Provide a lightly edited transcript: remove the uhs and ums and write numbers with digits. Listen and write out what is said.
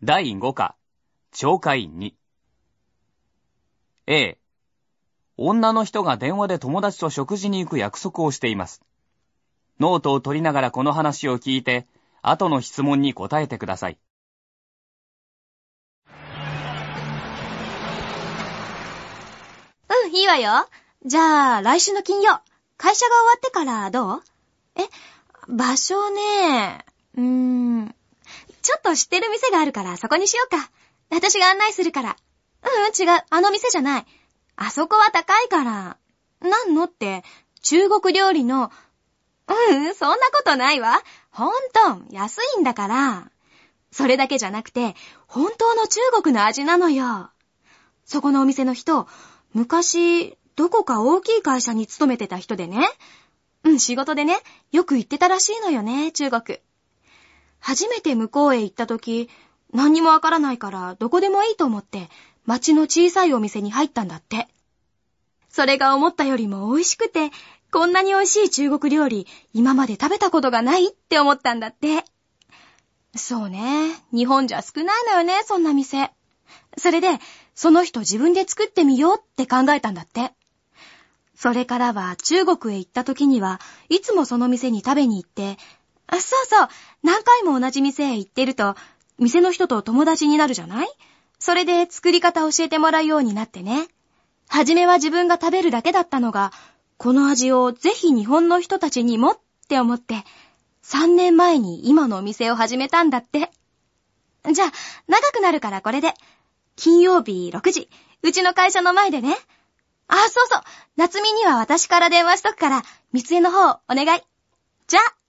第5課、懲戒2。A、女の人が電話で友達と食事に行く約束をしています。ノートを取りながらこの話を聞いて、後の質問に答えてください。 いいわよ。じゃあ、来週の金曜、会社が終わってからどう？場所ね。ちょっと知ってる店があるからそこにしようか。私が案内するから。違う、あの店じゃない。あそこは高いから。なんのって、中国料理の。そんなことないわ。ほんと、安いんだから。それだけじゃなくて、本当の中国の味なのよ。そこのお店の人、昔、どこか大きい会社に勤めてた人でね。仕事でね、よく行ってたらしいのよね、中国。初めて向こうへ行った時、何にもわからないからどこでもいいと思って、町の小さいお店に入ったんだって。それが思ったよりも美味しくて、こんなに美味しい中国料理、今まで食べたことがないって思ったんだって。そうね、日本じゃ少ないのよね、そんな店。それで、その人自分で作ってみようって考えたんだって。それからは中国へ行った時には、いつもその店に食べに行って、そうそう、何回も同じ店へ行ってると、店の人と友達になるじゃない？それで作り方教えてもらうようになってね。はじめは自分が食べるだけだったのが、この味をぜひ日本の人たちにもって思って、3年前に今のお店を始めたんだって。じゃあ、長くなるからこれで。金曜日6時、うちの会社の前でね。そうそう、夏美には私から電話しとくから、三つ江の方お願い。じゃあ。